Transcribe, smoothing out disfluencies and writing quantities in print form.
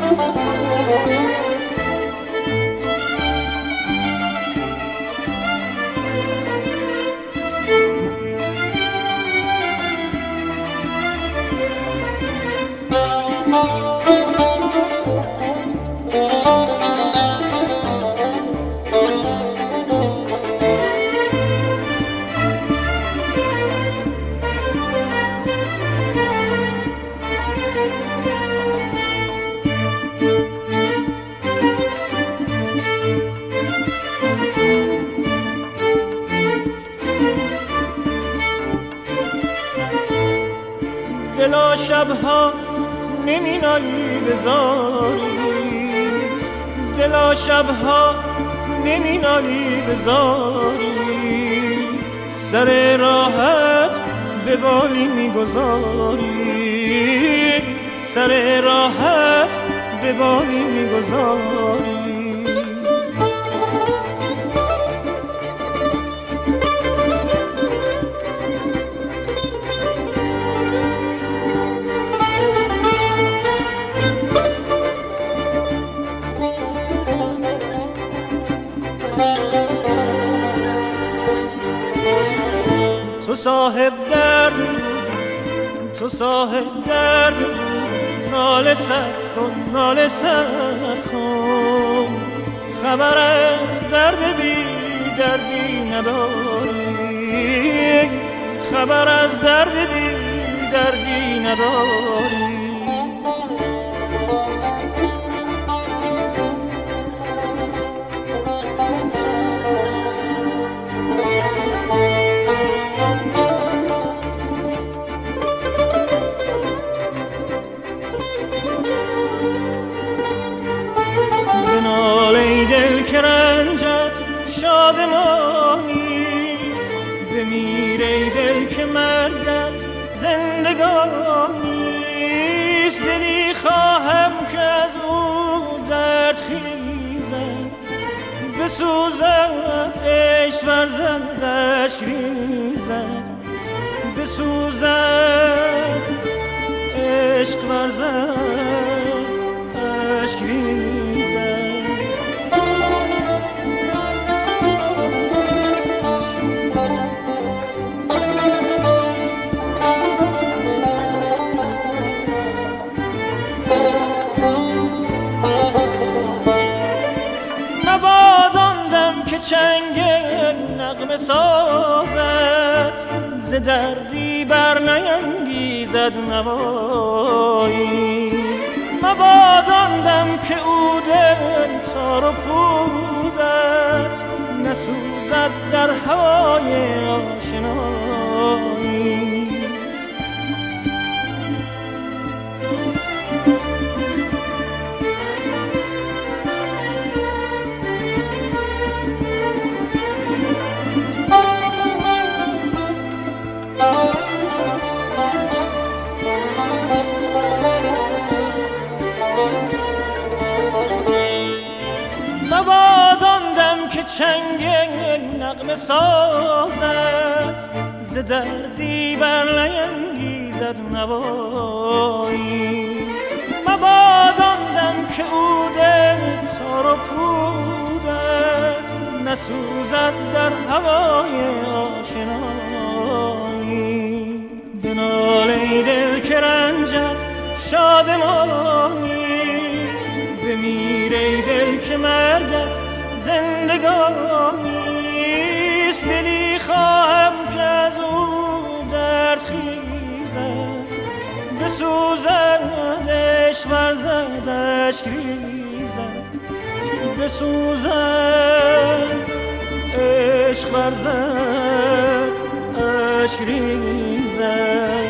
دلا شبها نمی نالی بزاری، دلا شبها نمی نالی بزاری، سر راحت به بالی می گذاری، سر راحت به بالی می گذاری. تو صاحب درد، تو صاحب درد، ناله سر کن، ناله سر کن، خبر از درد بی دردی نداری، خبر از درد بی دردی نداری. دل که رنجت شادمانی، بمیر ای دل که مرگت زندگانیست. دلی خواهم که از او درد خیزد، بسوزد عشق ورزد اشک ریزد، بسوزد عشق ورزد اشک ریزد. چنگ نغمه سازد، ز دردی بر نینگیزد نوایی. مباد آن دم که او دل تار و پودت، نسوزد در هوای آشنایی. مباد آن دم که چنگ نغمه سازد، ز دردی بر نینگیزد نوایی. مباد آن دم که او دل تار و پودت، نسوزد در هوای آشنایی. بنال ای دل که رنجت شادمانیست، بمیر ای دل که مرگت زندگانیست. دلی خواهم که از او درد خیزد، بسوزد عشق ورزد اشک ریزد، بسوزد عشق ورزد اشک ریزد.